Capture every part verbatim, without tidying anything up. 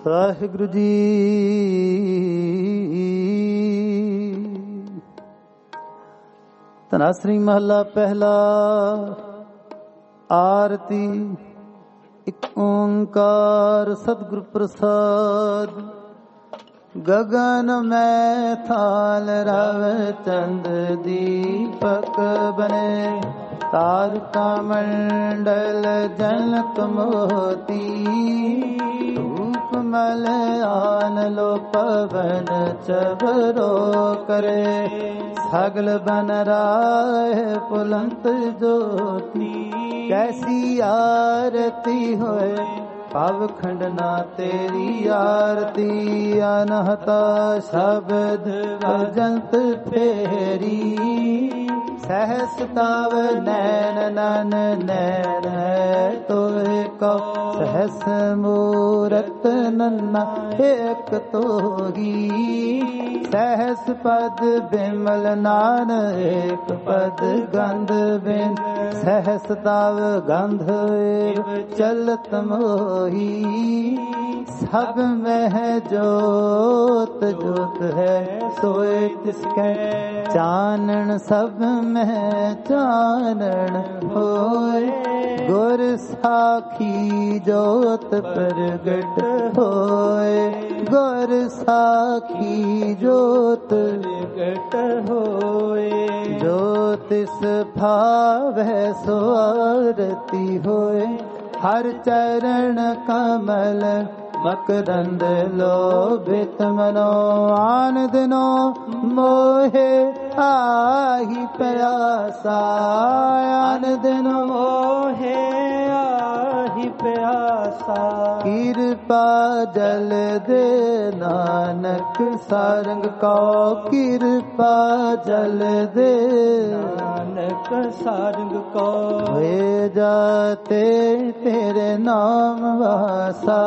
ਵਾਹਿਗੁਰੂ ਜੀ। ਧਨਾਸਰੀ ਮਹੱਲਾ ਪਹਿਲਾ। ਆਰਤੀ। ਇੱਕ ਓੰਕਾਰ ਸਤਿਗੁਰ ਪ੍ਰਸਾਦ। ਗਗਨ ਮੈਂ ਥਾਲ ਰਵ ਚੰਦ ਦੀਪਕ ਬਨੇ, ਤਾਰਕਾ ਮੰਡਲ ਜਨਕ ਮੋਤੀ, ਧੂਪ ਮਲ ਆਨ ਲੋ ਪਵਨ ਚਬਰੋ ਕਰੇ, ਸਗਲ ਬਨ ਰਾਏ ਪੁਲੰਤ ਜੋਤੀ। ਕੈਸੀ ਆਰਤੀ ਹੋਏ ਪਵ ਖੰਡਨਾ ਤੇਰੀ ਆਰਤੀ, ਅਨਹਤਾ ਸ਼ਬਦ ਵਜੰਤ ਫੇਰੀ, ਸਹਸ ਤਵ ਨੈਣ ਨਨ ਨੈਣ ਹੈ ਤੋਏ ਕਉ, ਸਹਸ ਮੂਰਤ ਨੰਨਾ ਏਕ ਤੋਹੀ, ਸਹਸ ਪਦ ਬਿਮਲ ਨਾਨ ਏਕ ਪਦ ਗੰਧ ਬਿਨ, ਸਹਸ ਤਵ ਗੰਧ ਏਕ ਚਲਤ ਮੋਹੀ, ਸਭ ਮਹਿ ਜੋਤ ਜੋਤ ਹੈ ਸੋਏ ਤਿਸਕੈ, ਚਾਨਣ ਸਭ ਮਹਿ ਚਾਨਣ ਹੋਏ, ਗੁਰ ਸਾਖੀ ਜੋਤ ਪ੍ਰਗਟ ਹੋਏ, ਗੁਰ ਸਾਖੀ ਜੋਤ ਪ੍ਰਗਟ ਹੋਏ, ਜੋ ਤਿਸ ਭਾਵੈ ਸੋ ਆਰਤੀ ਹੋਏ, ਹਰ ਚਰਨ ਕਮਲ ਮਕਰੰਦ ਲੋਭਿਤ ਮਨੋ, ਆਨ ਦਿਨੋ ਮੋਹੇ ਆਹੀ ਪਿਆਸਾ, ਆਨ ਦਿਨੋ ਮੋਹੇ ਆਹੀ ਪਿਆਸਾ, ਕਿਰਪਾ ਜਲ ਦੇ ਨਾਨਕ ਸਾਰੰਗ ਕਉ, ਕਿਰਪਾ ਜਲ ਦੇ ਨਾਨਕ ਸਾਰੰਗ ਕਉ, ਹੋਏ ਜਾਤੇ ਤੇਰੇ ਨਾਮ ਵਾਸਾ,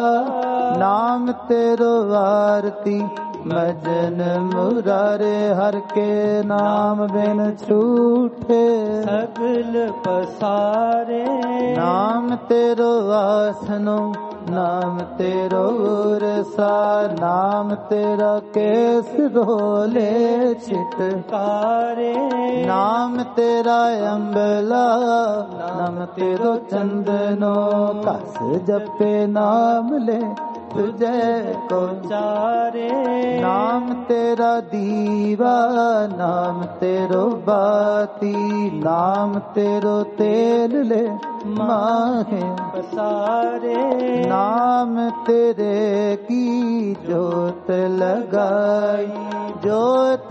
ਨਾਮ ਤੇਰੋ ਵਾਰਤੀ ਮਜਨ ਮੁਰਾਰੇ, ਹਰ ਕੇ ਨਾਮ ਬਿਨ ਛੂਟੇ ਸਗਲ ਪਸਾਰੇ, ਨਾਮ ਤੇਰੋ ਵਾਸਨੋ ਨਾਮ ਤੇਰੋ ਰਸਾ, ਨਾਮ ਤੇਰਾ ਕੇਸ ਰੋਲੇ ਛਿਟਕਾਰੇ, ਨਾਮ ਤੇਰਾ ਅੰਬਲਾ ਨਾਮ ਤੇਰੋ ਚੰਦਨੋ, ਕਸ ਜਪੇ ਨਾਮ ਲੈ ਤੁਝੇ ਕੋ ਚਾਰੇ, ਨਾਮ ਤੇਰਾ ਦੀਵਾ ਨਾਮ ਤੇਰੋ ਬਾਤੀ, ਨਾਮ ਤੇਰੋ ਤੇਲ ਲੈ ਮਾਹੇ ਪਸਾਰੇ, ਨਾਮ ਤੇਰੇ ਕੀ ਜੋਤ ਲਗਾਈ, ਜੋਤ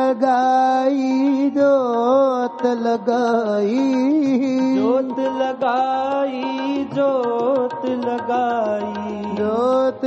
ਲਗਾਈ ਜੋਤ ਲਗਾਈ, ਜੋਤ ਲਗਾਈ ਜੋਤ ਲਗਾਈ, ਜੋਤ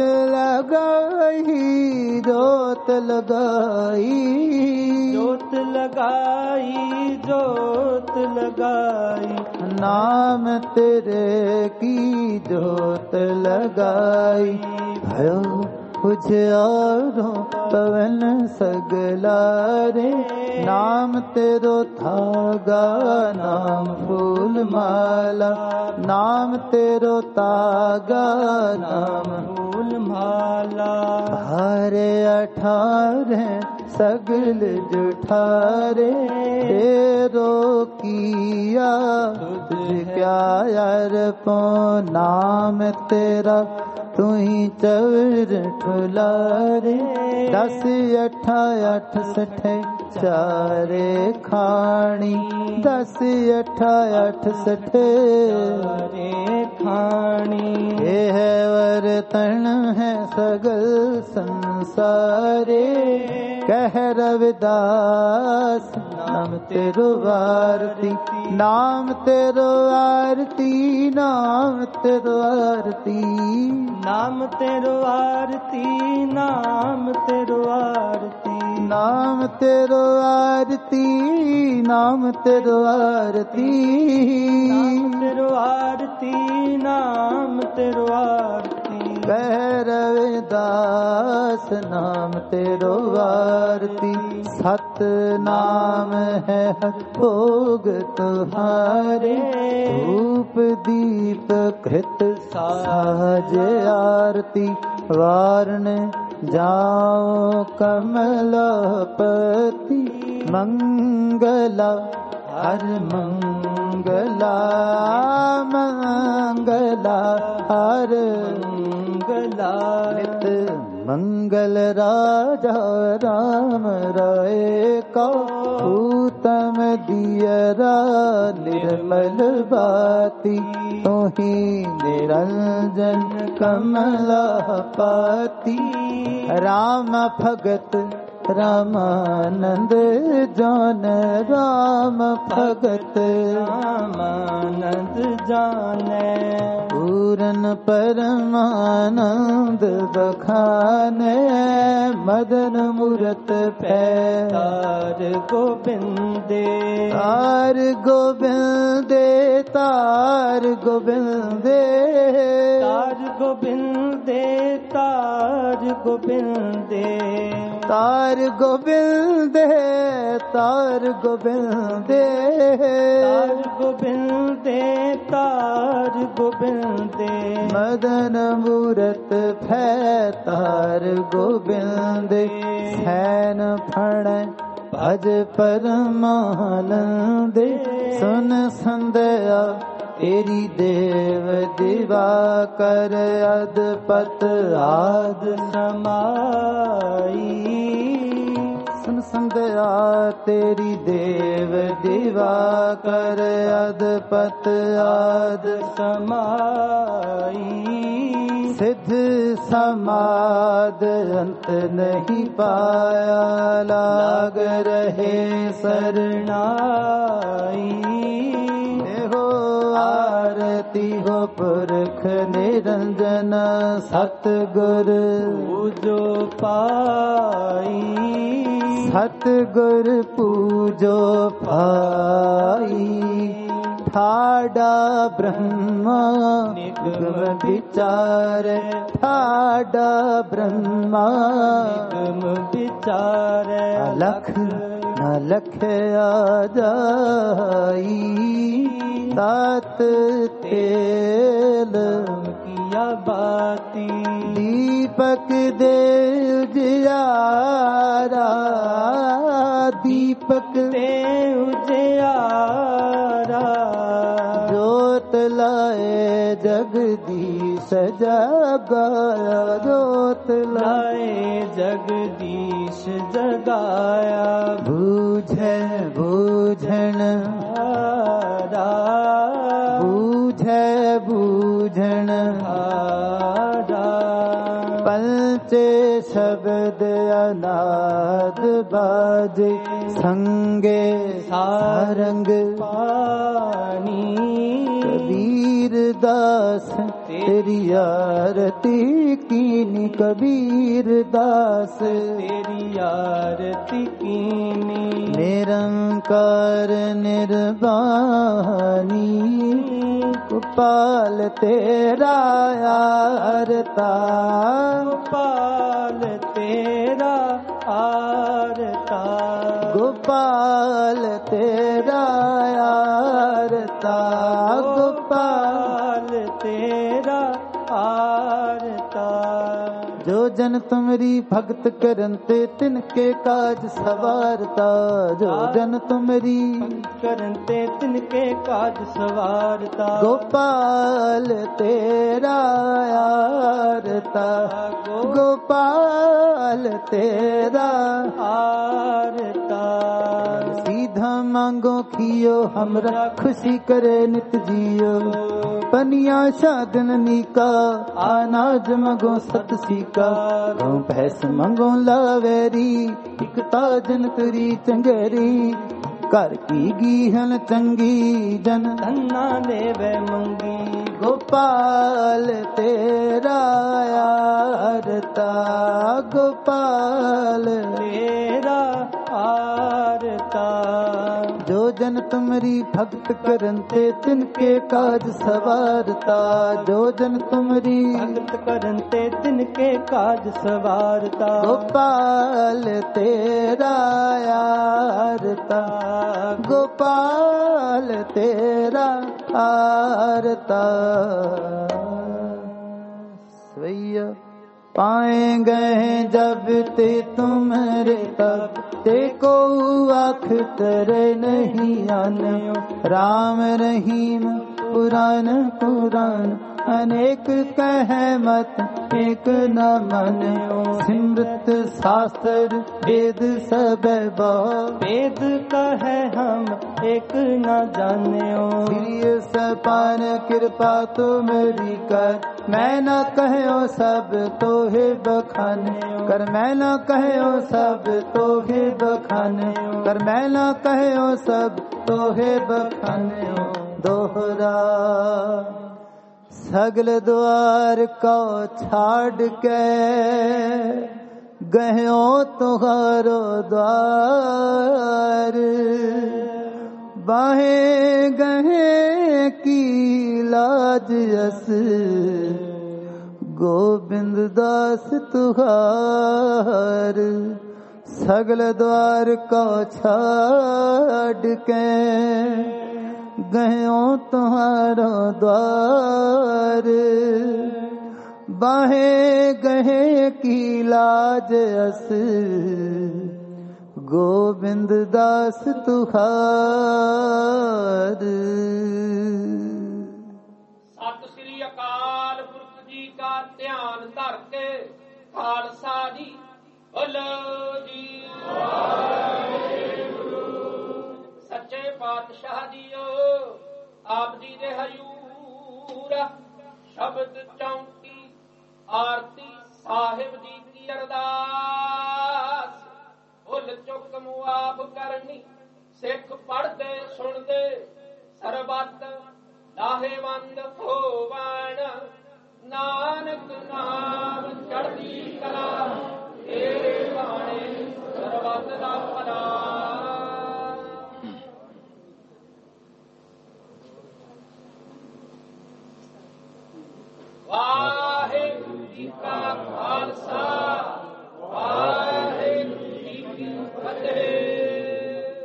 ਲਗਾਈ ਜੋਤ ਲਗਾਈ, ਜੋਤ ਲਗਾਈ ਜੋਤ ਲਗਾਈ, ਨਾਮ ਤੇਰੇ ਕੀ ਜੋਤ ਲਗਾਈ, ਭਇਓ ਉਜਿਆਰੋ ਪਵਨ ਸਗਲਾਰੇ, ਨਾਮ ਤੇਰੋ ਧਾਗਾ ਨਾਮ ਫੂਲ ਮਾਲਾ, ਨਾਮ ਤੇਰੋ ਤਾਗਾ ਨਾਮ ਫੂਲ ਮਾਲਾ, ਹਾਰੇ ਅਠਾਰੇ ਸਗਲ ਜੁਠਾਰੇ, ਤੇਰੋ ਕੀਆ ਤੁਝ ਕਿਆ ਅਰਪੋ, ਨਾਮ ਤੇਰਾ ਤੂੰ ਚਵਰ ਠੁਲਾਰੇ, ਦਸ ਅਠਾ ਅਠ ਸਠੇ ਚਾਰੇ ਖਾਣੀ, ਦਸ ਅਠਾ ਅਠ ਸਠੇ ਚਾਰੇ ਖਾਣੀ, ਇਹ ਵਰਤਨ ਹੈ ਸਗਲ ਸੰਸਾਰੇ, ਕਹਿ ਰਵਿਦਾਸ ਨਾਮ ਤੇਰੋ ਆਰਤੀ, ਨਾਮ ਤੇਰੋ ਆਰਤੀ, ਨਾਮ ਤੇਰੋ ਆਰਤੀ, ਨਾਮ ਤੇਰੋ ਆਰਤੀ, ਨਾਮ ਤੇਰੋ ਆਰਤੀ, ਨਾਮ ਤੇਰੋ ਆਰਤੀ, ਨਾਮ ਤੇਰੋ ਆਰਤੀ, ਨਾਮ ਤੇਰੋ ਆਰਤੀ, ਨਾਮ ਤੇਰੋ ਆਰਤੀ, ਕਹਿ ਰਵਿਦਾਸ ਨਾਮ ਤੇਰੋ ਆਰਤੀ, ਸਤ ਨਾਮ ਹੈ ਭੋਗ ਤੁਹਾਰੇ, ਧੂਪ ਦੀਪ ਕ੍ਰਿਤ ਸਾਜ ਆਰਤੀ, वारण जाओ कमलापति मंगला हर मंगला मंगला हर मंगला नित मंगल राजा राम राय का उत्तम दियरा निर्मल बाती तोहि निरंजन कमलापति राम भगत रामानंद जान राम भगत रामानंद जाने पूरन परमानंद बखाने मदन मूरत पैर गोबिंदे तार गोबिंदे तार गोबिंदे तार गोबिंदे तार गोबिंदे तार गोबिंदे तार गोबिंदे तार गोबिंदे तार गोबिंदे मदन मूरत भै तार गोबिंदे सैन फण भज परमानंदे सुन संदया तेरी देव दिवा कर अदपत आद समाई सुन संदया तेरी देव दिवा कर अदपत आद समाई सिद्ध समाद अंत नहीं पाया लाग रहे शरणाई आरती हो पुरख निरंजन सतगुर पूजो पाई सतगुर पूजो पाई ठाडा ब्रह्मा निगम विचार ठाडा ब्रह्मा निगम विचार अलख न लख आ जाई तात तेल किया बाती दीपक दे उजियारा दीपक दे उजियारा जोत लाए जगदीश जगाया जोत लाए जगदीश जगाया बूझे बूझन बूझे बूझन पंचे शब्द अनाद बाजे संगे सारंग पानी कबीर दास तेरी आरती कीनी कबीर दास तेरी आरती कीनी निरंकार निर्वाणी गोपाल तेरा आरता गोपाल तेरा आरता गोपाल तेरा आरता गोपाल तेरा आरता जो जन तुमरी भगत करनते तिनके काज सवारता जो जन तुमरी करनते तिनके काज सवारता गोपाल तेरा आरता गोपाल तेरा आरता सीधा मांगो खियो हमरा खुशी करे नित जियो पनिया शादन नीका अनाज मगो सत सीका भैंस मंगो लावेरी एक ताजन तुरी चंगेरी कर की गीहन चंगी जन धन्ना देवे मंगी गोपाल तेरा आरता गोपाल तेरा आरता जो जन तुमरी भक्त करनते तिनके काज सवारता जो जन तुमरी भक्त करनते तिनके काज सवारता गोपाल तेरा आरता गोपाल तेरा आरता स्वैया पाए गए जब ते तुम्हारे तब ते को आँख तरे नहीं आन्यो। राम रहीम पुराण पुराण अनेक कह मत एक न मान्यो। सिमृत शास्त्र वेद सब बहु वेद कहे हम एक न जान्यो। प्रिय सपान कृपा तुमरी कर मैं न कहो सब तोहे बखान्यो। कर मैं न कहो सब तोहे बखान्यो। कर मैं न कहो सब तोहे बखान्यो। दोहरा सगल द्वार को छाड़ के गयो तुहारो द्वार। बाहे गहे की लाज अस गोविंद दास तुहार। सगल द्वार को छाड़ के गयो तुम्हारो द्वार। बाहे गहे की लाज अस गोविंद दास तुहार। सत श्री अकाल पुरख जी का ध्यान धर के खालसा जी बोलो जी। सच्चे पातशाह जीओ आप जी दे हजूर शब्द चौंकी आरती साहिब जी की अरदास। भुल चुक मुआफ करनी सिख पढ़दे सुनदे सरबत लाहेवंद होवण। नानक नाम चढ़दी कला तेरे बाणे सरबत दा भला। वाहिगुरू जी का खालसा वाहिगुरू जी की फतेह।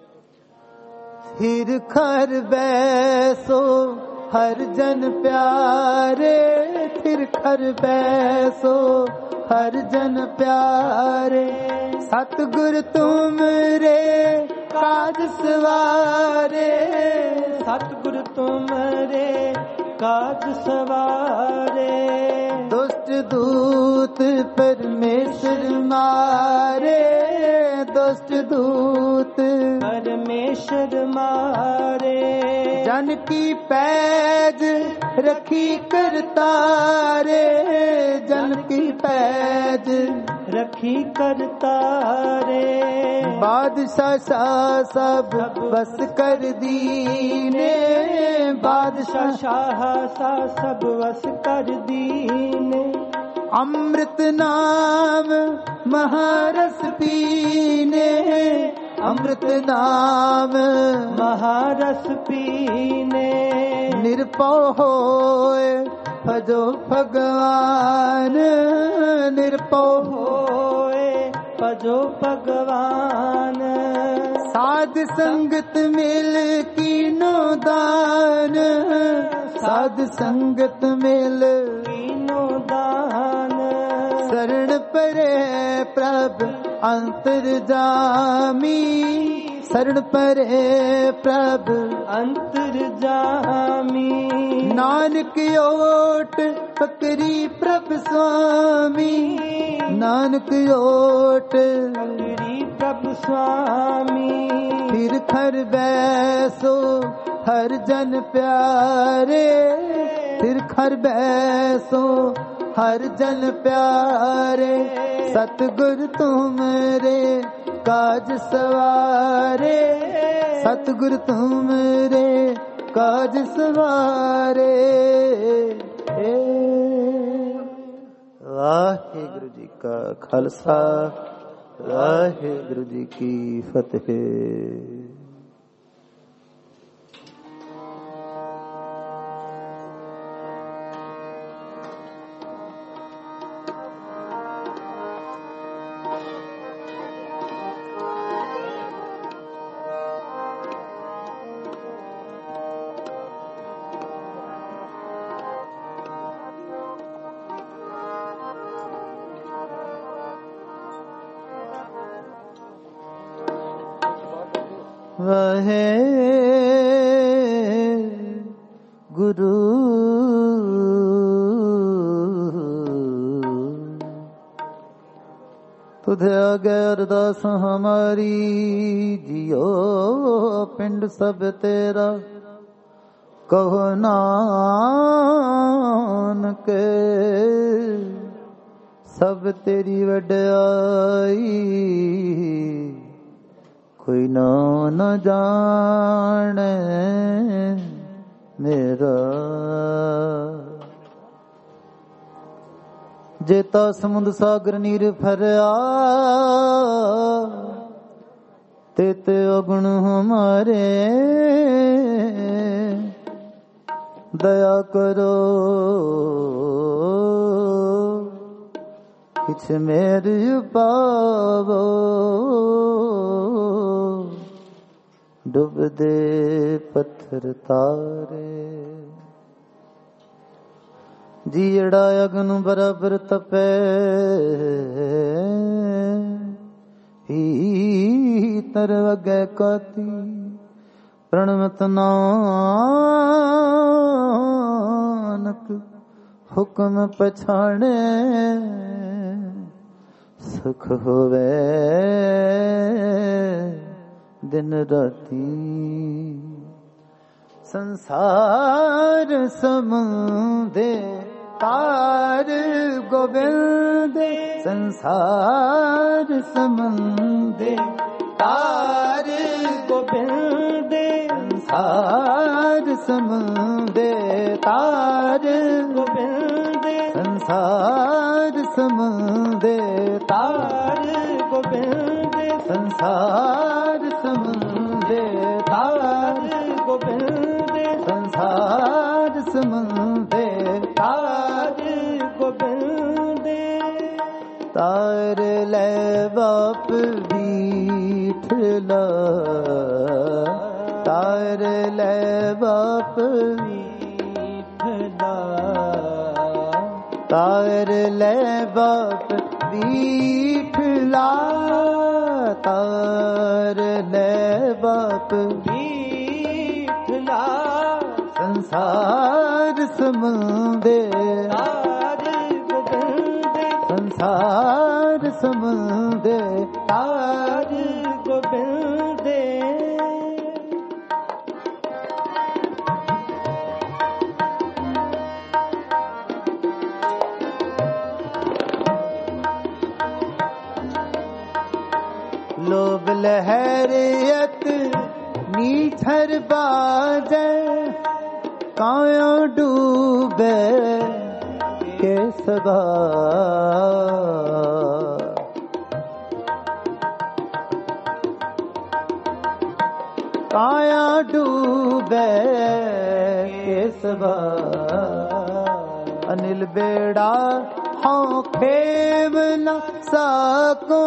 सिर खर बैसो हर जन प्यारे। सिर खर बैसो हर जन प्यारे। सतगुर तुमरे काज सवारे। सतगुर तुमरे काज सवारे। दुष्ट दूत परमेश्वर मारे। दुष्ट दूत परमेश्वर मारे। जन की पैज रखी करतारे। जन की पैज रखी करतारे। बादशाह शाह सब बस कर दीने। बादशाह शाह सा सब वस कर दीने। अमृत नाम महारस पीने। अमृत नाम महारस पीने। निर्भय होए भजो भगवान। निर्भय होए भजो भगवान। साध संगत मिल कीनो दान। साध संगत मिल कीनो दान। शरण परे प्रभ अंतर जामी। शरण परे प्रभ अंतर जामी। नानक ओट पकड़ी प्रभ स्वामी। नानक ओट पकड़ी प्रभ स्वामी। फिर खर बैसो हर जन प्यारे। फिर खर बैसो हर जन प्यारे। सतगुर तुमरे काज सवारे। सतगुर तुमरे काज सवारे। वाहिगुरु जी का खालसा वाहिगुरु जी की फतेह। ਵਾਹੇ ਗੁਰੂ ਤੁਧੇ ਆਗੇ ਅਰਦਾਸ ਹਮਾਰੀ ਜਿਉ ਪਿੰਡ ਸਭ ਤੇਰਾ ਕਹੋ ਨਾਨਕ ਸਭ ਤੇਰੀ ਵਡਿਆਈ ਕੋਈ ਨਾ ਨ ਜਾਣੈ ਮੇਰਾ ਜੇਤਾ ਸਮੁੰਦ ਸਾਗਰ ਨੀਰ ਭਰਿਆ ਤੇ ਤੇ ਅਗੁਣ ਹਮਾਰੇ ਦਇਆ ਕਰੋ ਕਿਛ ਮੇਰੀ ਪਾਵੋ ਡੁੱਬਦੇ ਪੱਥਰ ਤਾਰੇ ਜੀੜਾ ਅਗਨ ਬਰਾਬਰ ਤਪੈ ਹੀ ਤਰ ਵਗੈ ਕਾਤੀ ਪ੍ਰਣਮਤ ਨਾਨਕ ਹੁਕਮ ਪਛਾਣੇ ਸੁਖ ਹੋਵੇ ਦਿਨ ਰਾਤੀ ਸੰਸਾਰ ਸਮੁੰਦੇ ਤਾਰ ਗੋਬਿੰਦ ਸੰਸਾਰ ਸਮੁੰਦੇ ਤਾਰ ਗੋਬਿੰਦ ਸੰਸਾਰ ਸਮੁੰਦੇ ਤਾਰ ਗੋਬਿੰਦ ਸੰਸਾਰ ਸਮੁੰਦੇ ਤਾਰ ਗੋਬਿੰਦ ਸੰਸਾਰ ਸਮੁੰਦੇ ਤਾਰ ਗੋਬਿੰਦ ਸੰਸਾਰ ਸਮੁੰਦੇ ਤਾਰ ਗੋਬਿੰਦ ਤਾਰ ਲੈ ਬਾਪ ਬੀਠਲਾ ਤਾਰ ਲੈ ਬਾਪ ਬੀਠਲਾ ਤਾਰ ਲੈ ਬਾਪ ਬੀਠਲਾ ਤਾਰ ਲੈ ਬਾਪ ਬੀਠਲਾ ਸੰਸਾਰ ਸਮੁੰਦੇ ਤਾਰ ਗੋਬਿੰਦ ਸੰਸਾਰ ਸਮੁੰਦੇ ਤਾਰ ਗੋਬਿੰਦ ਲੋਭ ਲਹਿਰੀਅਤ ਨੀਠਰ ਬਾਜੈ ਕਾਇਆ ਡੂਬੇ ਕੇ ਸਭਾ ਕਾਇਆ ਡੂਬੇ ਕੇ ਸਭਾ ਅਨਿਲ ਬੇੜਾ ਹਉ ਖੇਵ ਨ ਸਕੋ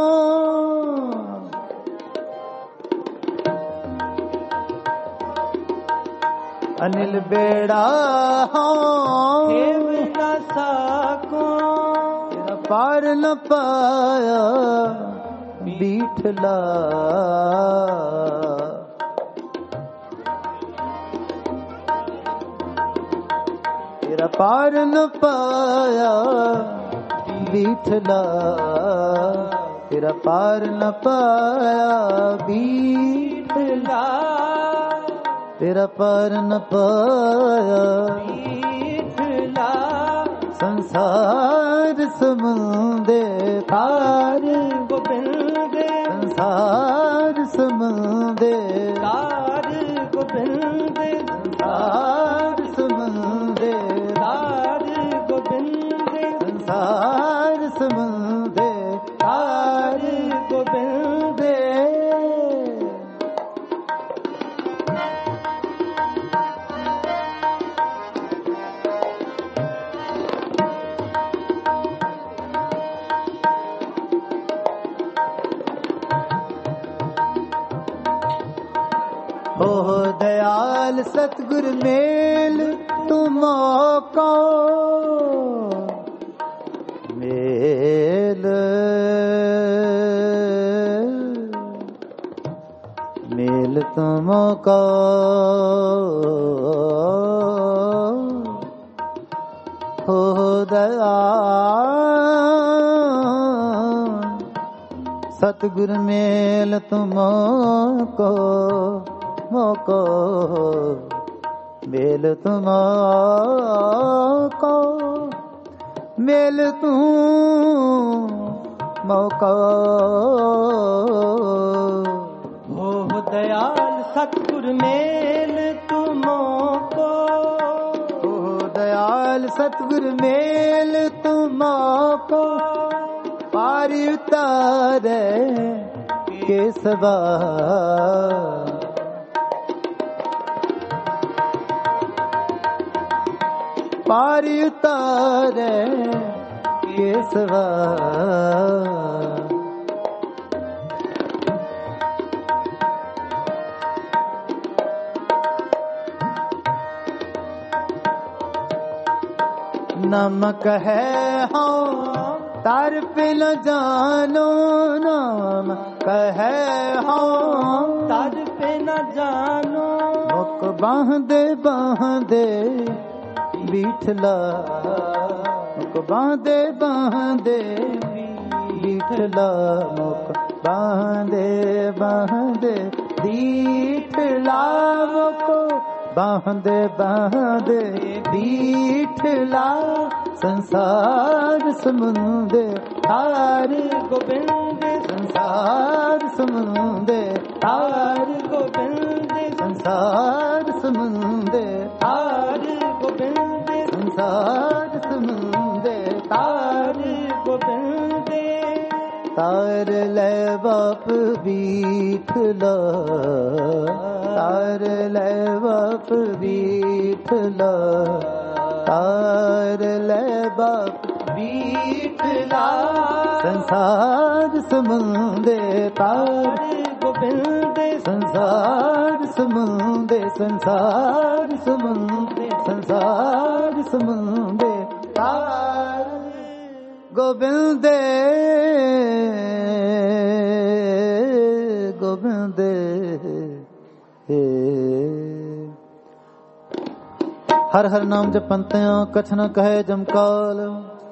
ਅਨਿਲ ਬੇੜਾ ਹਉ ਖੇਵ ਨ ਸਕੋ ਤੇਰਾ ਪਾਰ ਨ ਪਾਇਆ ਬੀਠਲਾ ਤੇਰਾ ਪਾਰ ਨ ਪਾਇਆ ਬੀਠਲਾ ਤੇਰਾ ਪਾਰ ਨ ਪਾਇਆ ਬੀਠਲਾ ਤੇਰਾ ਪਾਰ ਨ ਪਾਇਆ ਬੀਠਲਾ ਸੰਸਾਰ ਸਮੁੰਦੇ ਤਾਰ ਗੋਬਿੰਦ ਸੰਸਾਰ ਸਮੁੰਦੇ ਤਾਰ ਗੋਬਿੰਦ ਸੰਸਾਰ ਸਮੁੰਦੇ ਤਾਰ ਗੋਬਿੰਦ ਸੰਸਾਰ ਸਮੁੰਦੇ ਤਾਰ ਗੋਬਿੰਦ ਓਹ ਦਇਆਲ ਸਤਿਗੁਰ ਮੇਲ ਤੁਮੋ ਕੋ ਮੇਲ ਮੇਲ तुमको हो दयाल सतगुर मेल तुमको मोको मेल तुमको मेल तुम मौका हो दयाल सतगुर मेल तुमको हो दयाल सतगुर मेल तुमको पार उतारे के सबा पार उतारे केसवा नमक है हाँ तार पे न जानो नमक है हाँ तार पे न जानो मुक बांधे बांधे बीठला मुक बांधे बांधे बीठला मुक बांधे बांधे बीठला मुक बांधे बांधे बीठला संसार समुंदे तार गोविंद संसार समुंदे तार गोविंद संसार समुंदे तार गोविंद संसार समुंदे तार गोविंद तार ले बाप बीठला तार ले बाप बीठला तार ले बाप बीठला संसार समुंदे तार गोविंद संसार समुंदे संसार समुंदे संसार समुंदे तार गोविंदे गोविंदे हर हर नाम जपंत्या कछ न कहे जमकाल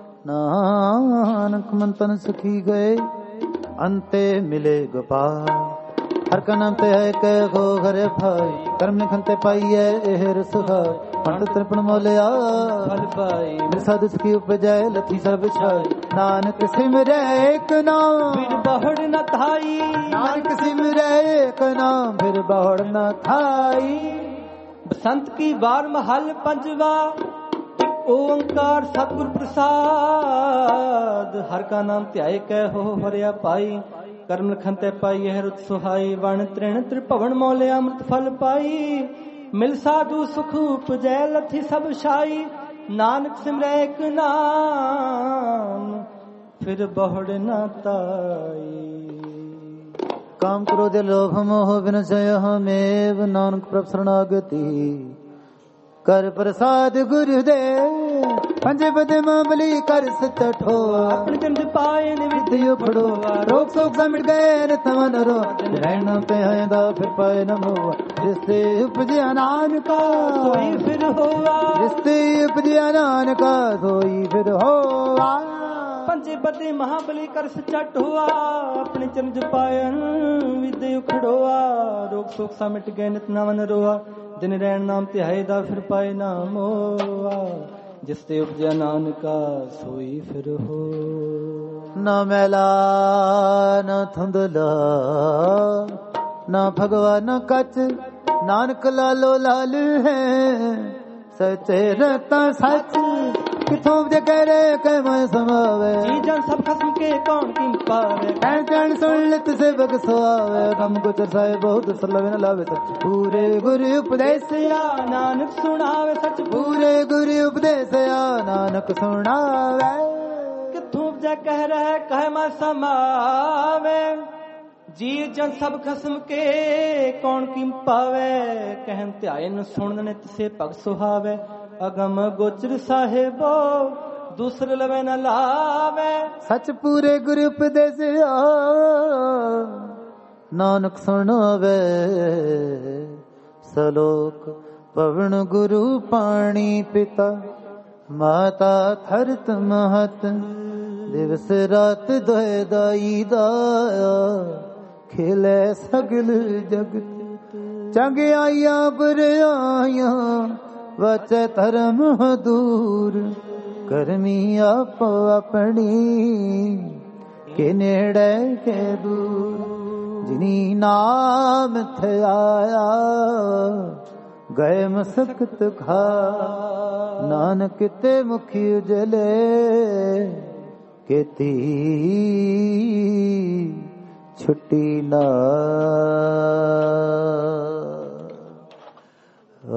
नानक मन तन सुखी गए अंते मिले गोपाल हर का नाम ते है कह हो घरे भाई कर्म लिखन ते पाई है एहर सुहाई पंडित त्रिपण मोलिया फल पाई मेरे साधु सुखी उपजय लथी सब छाई नानक सिमरे एक नाम फिर बहुड़ न थाई नानक सिमरे एक नाम फिर बहुड़ न थाई बसंत की बार महल पंजवा ओंकार सतगुर प्रसाद हर का नाम ध्याय कह हो हरिया पाई कर्म लखन ते पाई यह रुत सुहाई वण तृण त्रिभवन मौले अमृत फल पाई मिल साधु सुख उपजय लथी सब शाई नानक सिमरै एक नाम फिर बहुड़ न ताई काम क्रोध लोभ मोह विनशय हमेव नानक प्रभ शरणागति कर प्रसाद गुरुदेव पंजे बदे मामली कर सत ठो अपने चंद पाए विद्यो फड़ो रोग शोक समिट गए न तमन रो रहना पे आयदा फिर पाए न मोवा जिससे उपजे अनान का सोई फिर होवा जिससे उपजे अनान का सोई फिर होवा पंजे बदे महाबली कर सचट हुआ अपने चरण पायन विद्य उखड़ोआ रोग शोक सा मिट गए नित नवन रोआ दिन रैन नाम तिहाई दा फिर पाए नाम होआ जिसते उपजा नानका सोई फिर हो न मैला न धुंधला न भगवान कच नानक लालो लाल है सचे रता सच किथों जगह रे कह मैं समावे जी जन सब खस्म के कौन की पावे कहन कहन सुन लित से बग सुआवे कम गुजर साहे बहुत सलवे न लावे पूरे गुरु उपदेश या नानक सुनावे सच पूरे गुरु उपदेश या नानक सुनावे किथों जगह कह रहे कह मैं समावे जी जन सब खस्म के कौन की पावे कहन ध्याय न सुन नित से पग सुहावे अगम गोचर साहेबो दूसरे लवे न लावे सच पूरे गुरु उपदेश ਨਾਨਕ ਸੁਣਾਵੇ ਸਲੋਕ ਪਵਨ ਗੁਰੂ ਪਾਣੀ ਪਿਤਾ ਮਾਤਾ ਧਰਤ ਮਹਤ ਦਿਵਸ ਰਾਤ ਦੋਇ ਦਾਈ ਦਾਇਆ ਖੇਲੇ ਸਗਲ ਜਗਤ ਚੰਗਿਆਈਆਂ ਬੁਰਾਈਆਂ ਵਚੈ ਧਰਮ ਦੂਰ ਕਰਮੀ ਆਪੋ ਆਪਣੀ ਕੇ ਨੇੜੇ ਕੇ ਦੂਰ ਜਿਨੀ ਨਾਮ ਥਿਆਇਆ ਗਏ ਮਸਕਤ ਖਾ ਨਾਨਕ ਤੇ ਮੁਖੀ ਉਜਲੇ ਕੀਤੀ ਛੁੱਟੀ ਨਾ।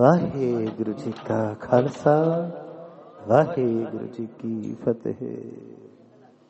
ਵਾਹਿਗੁਰੂ ਜੀ ਕਾ ਖਾਲਸਾ ਵਾਹਿਗੁਰੂ ਜੀ ਕੀ ਫਤਿਹ।